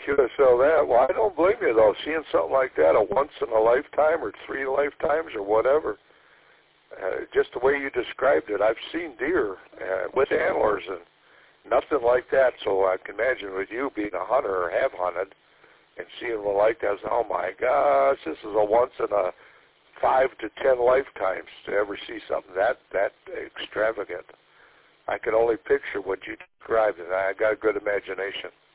QSL that. Well, I don't blame you, though. Seeing something like that, a once in a lifetime or 3 lifetimes or whatever, just the way you described it, I've seen deer with antlers and nothing like that. So I can imagine with you being a hunter or have hunted and seeing one like that, oh my gosh, this is a once in a 5 to 10 lifetimes to ever see something that extravagant. I can only picture what you described, and I got a good imagination.